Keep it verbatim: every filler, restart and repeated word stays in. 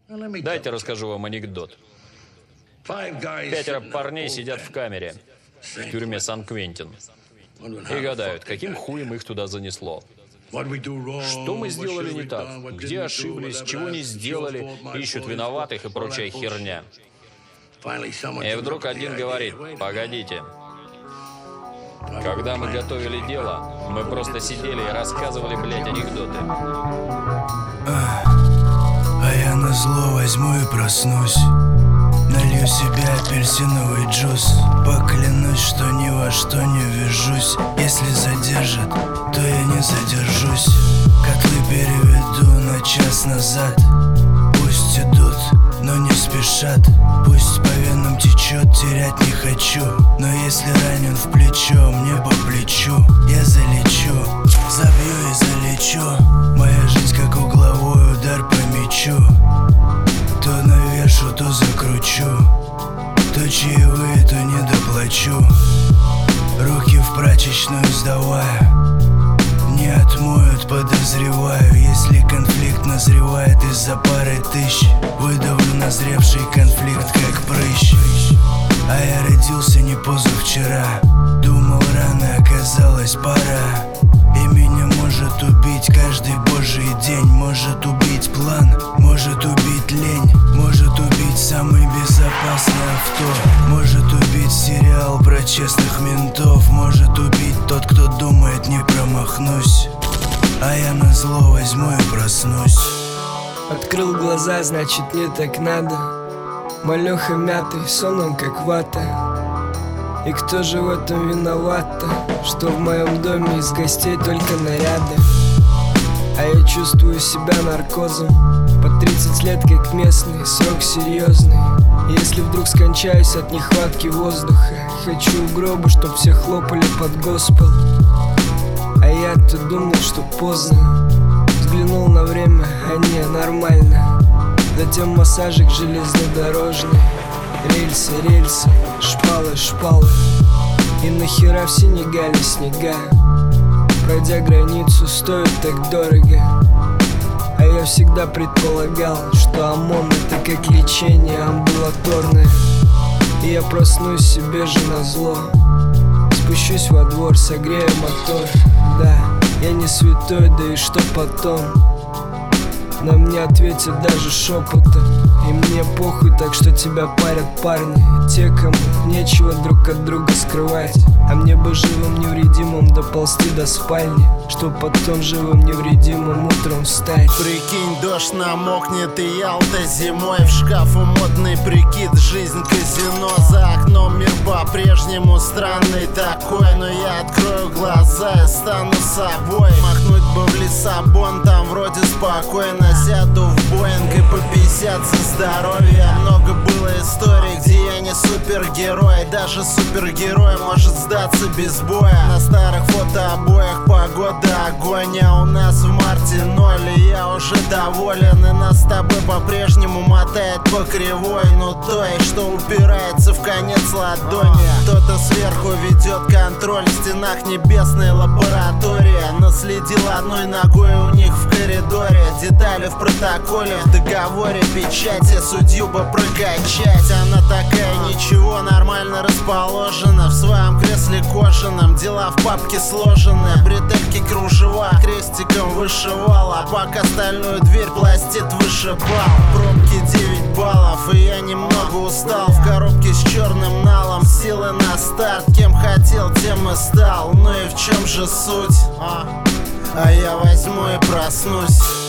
Дайте расскажу вам анекдот. Пятеро парней сидят в камере в тюрьме Сан-Квентин и гадают, каким хуем их туда занесло. Что мы сделали не так? Где ошиблись? Чего не сделали? Ищут виноватых и прочая херня. И вдруг один говорит: погодите. Когда мы готовили дело, мы просто сидели и рассказывали, блядь, анекдоты. А, а я назло возьму и проснусь. Налью себе апельсиновый джус. Поклянусь, что ни во что не ввяжусь. Если задержат, то я не задержусь. Котлы переведу на час назад. Пусть идут, но не спешат. Пусть по венам течет, терять не хочу. Но если ранен в плечо, мне по плечу. Я залечу, забью и залечу. Моя жизнь как угловой удар по мячу. То навешу, то закручу. То чаевые, то не доплачу. Руки в прачечную сдавая, не отмоют, подозреваю. Если конфликт назревает из-за пары тысяч, выдавлю назревший конфликт как прыщ. А я родился не позавчера. Думал, рано оказалась пора. И меня может убить каждый божий день. Может убить план, может убить лень. Может убить самый безопасный авто. Может убить сериал про честных ментов. Может убить тот, кто думает, не промахнусь. А я назло возьму и проснусь. Открыл глаза, значит не так надо. Малёха мятый, сон он как вата. И кто же в этом виноват-то? Что в моем доме из гостей только наряды. А я чувствую себя наркозом. По тридцать лет как местный, срок серьезный. Если вдруг скончаюсь от нехватки воздуха, хочу в гробу, чтоб все хлопали под госпел. А я-то думал, что поздно. Взглянул на время, а не, нормально. Затем массажик железнодорожный. Рельсы, рельсы, шпалы, шпалы. И нахера в Сенегале снега? Пройдя границу, стоит так дорого. А я всегда предполагал, что ОМОН это как лечение амбулаторное. И я проснусь себе же назло. Спущусь во двор, согрею мотор. Да, я не святой, да и что потом? На мне ответят даже шепотом. И мне похуй, так что тебя парят парни. Те, кому нечего друг от друга скрывать. А мне бы живым невредимым доползти до спальни, чтоб потом живым невредимым утром встать. Прикинь, дождь намокнет и Ялта зимой. В шкафу модный прикид, жизнь казино. За окном мир по-прежнему странный такой. Но я открою глаза и стану собой. Махнуть бы в Лиссабон, там вроде спокойно. Сяду в Боинг и по пятьдесят за здоровье. Много было историй, где я не супергерой. Даже супергерой может сдаться без боя. На старых фотообоях погода огонь. А у нас в марте ноль, и я уже доволен. И нас с тобой по-прежнему мотает по кривой. Ну той, что упирается в конец ладони. Кто-то сверху ведет контроль. В стенах небесной лаборатории. Наследил одной ногой у них в коридоре. Детали в протоколе, в договоре, печати. Судью бы прокачать. Она такая, ничего, нормально расположена. В своем кресле кожаном. Дела в папке сложены. Бретельки кружева крестиком вышивала. Пока остальную дверь пластит вышибал. Пробки девять баллов, и я немного устал. В коробке с черным налом. Силы на старт. Кем хотел, тем и стал. Ну и в чем же суть? А, а я возьму и проснусь.